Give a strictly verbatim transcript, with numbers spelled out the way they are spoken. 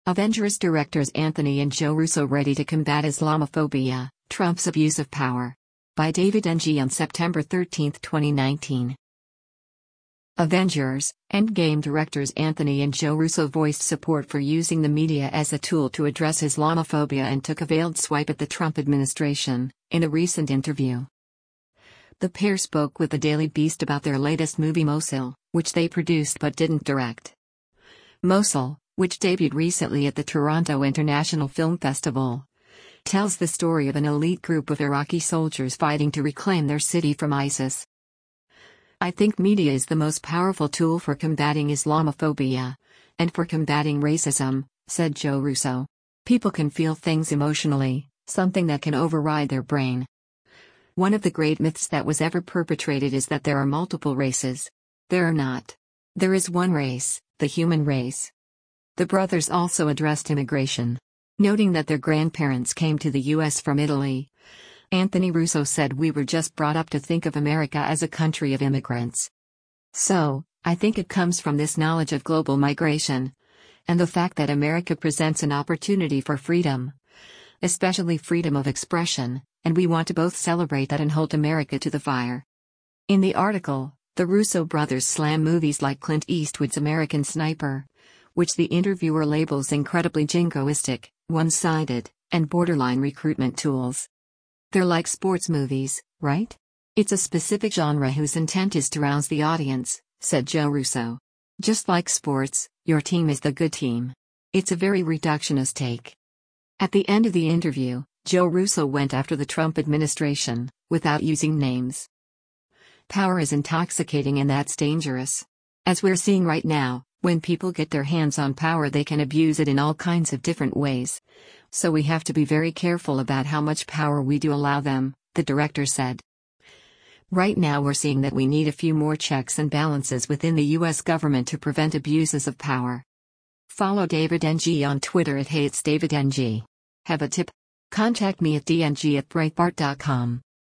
Avengers directors Anthony and Joe Russo ready to combat Islamophobia, Trump's abuse of power. By David N G on September thirteenth, twenty nineteen. Avengers Endgame directors Anthony and Joe Russo voiced support for using the media as a tool to address Islamophobia and took a veiled swipe at the Trump administration, in a recent interview. The pair spoke with the Daily Beast about their latest movie Mosul, which they produced but didn't direct. Mosul, which debuted recently at the Toronto International Film Festival, tells the story of an elite group of Iraqi soldiers fighting to reclaim their city from ISIS. I think media is the most powerful tool for combating Islamophobia and for combating racism, said Joe Russo. People can feel things emotionally, something that can override their brain. One of the great myths that was ever perpetrated is that there are multiple races. There are not. There is one race, the human race. The brothers also addressed immigration. Noting that their grandparents came to the U S from Italy, Anthony Russo said, "We were just brought up to think of America as a country of immigrants. So, I think it comes from this knowledge of global migration, and the fact that America presents an opportunity for freedom, especially freedom of expression, and we want to both celebrate that and hold America to the fire." In the article, the Russo brothers slam movies like Clint Eastwood's American Sniper, which the interviewer labels incredibly jingoistic, one-sided, and borderline recruitment tools. They're like sports movies, right? It's a specific genre whose intent is to rouse the audience, said Joe Russo. Just like sports, your team is the good team. It's a very reductionist take. At the end of the interview, Joe Russo went after the Trump administration, without using names. Power is intoxicating and that's dangerous. As we're seeing right now, when people get their hands on power they can abuse it in all kinds of different ways. So we have to be very careful about how much power we do allow them, the director said. Right now we're seeing that we need a few more checks and balances within the U S government to prevent abuses of power. Follow David N G on Twitter at HatesDavidNG. Have a tip? Contact me at d n g at breitbart dot com.